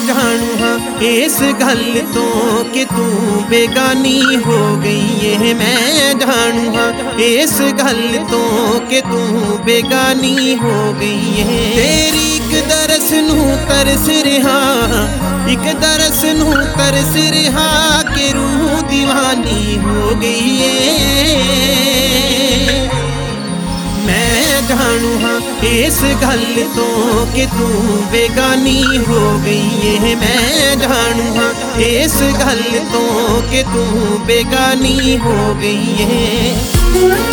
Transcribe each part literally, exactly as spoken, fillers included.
जानू हाँ इस गल तो कि तू बेगानी हो गई है। मैं जानू हाँ इस गल तो कि तू बेगानी हो गई है। तेरी एक दरस नू तरस रहा, एक दरस नू तरस रहा कि रूह दीवानी हो गई है। मैं जानू हाँ इस गल तो कि तू बेगानी हो गई है। मैं जानू हाँ इस गल तो कि तू बेगानी हो गई है।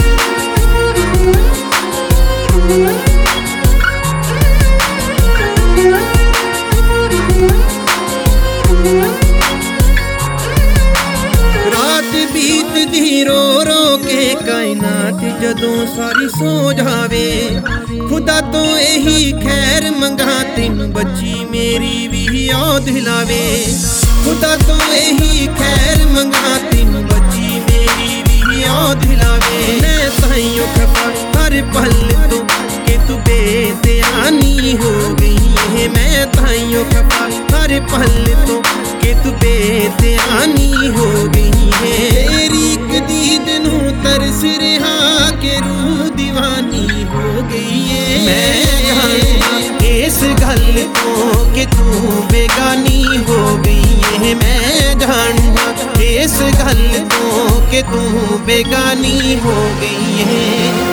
रात बीत दी रो रो के कायनात जदों सारी सो जावे, खुदा तो यही खैर मंगा तीन बच्ची मेरी भी याद दिलावे। खुदा तो यही खैर मंगा तीन बच्ची मेरी भी याद दिलावे। मैं ताइयों खफा हर पल तो कि तू बेदयानी हो गई है। मैं ताइयों खफा हर पल तो कि तू बेदयानी हो गई है। तेरी एक दीद नू तरस रहा के रूह दीवानी हो गई है। मैं जानू इस गल तो कि तू बेगानी हो गई है। मैं जानू इस गल तो कि तू बेगानी हो गई है।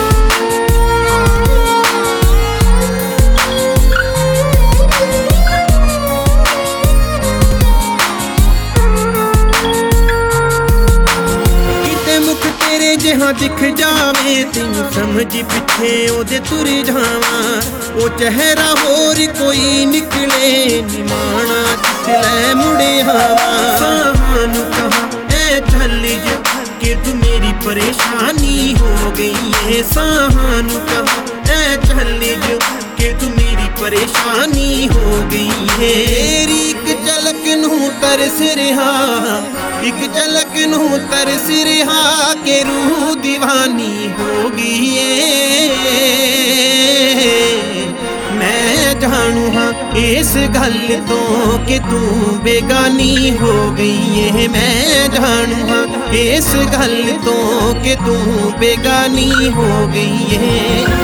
जहाँ दिख जावे तेनू समझ पिछे ओदे तुर जावा। ओ चेहरा होर कोई निकले निमाना जिसलै मुड़े आवा। सानू कहा ऐ चल जा कि तू मेरी परेशानी हो गई है। सानू कहा ऐ चल जा कि तू मेरी परेशानी हो गई है। तेरी एक झलक नू तरस रहा, एक झलक नू तरस रहा के रूह दीवानी हो गई है। मैं जानू हाँ इस गल तो कि तू बेगानी हो गई है। मैं जानू हाँ इस गल तो कि तू बेगानी हो गई है।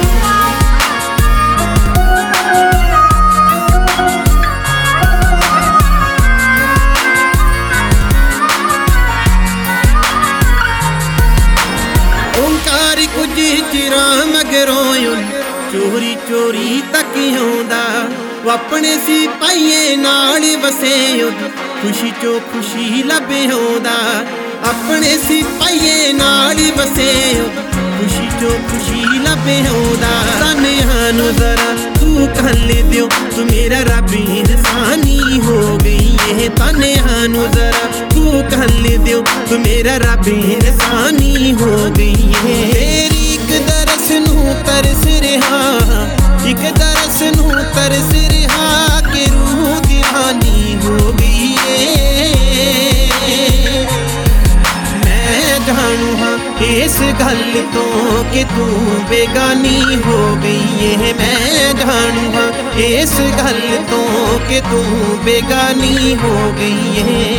कुछ चिरा मगरों चोरी चोरी तक आउंदा, अपने सिपाहिए नाल वसे खुशी चो खुशी लभे आउंदा। अपने सिपाहिए नाल वसे खुशी चो खुशी लभे आउंदा। सानू जरा तू कल दियो तू मेरा रब इंसानी हो गई है। तानू जरा तू कल दियो तू मेरा रब इंसानी हो गई है। तेरी एक दरस नू तरस रहा, एक दरस नू तरस रहा कि रूह दीवानी हो गई है। मैं जानू हाँ इस गल तो कि तू बेगानी हो गई है। मैं जानू हाँ इस गल तो कि तू बेगानी हो गई है।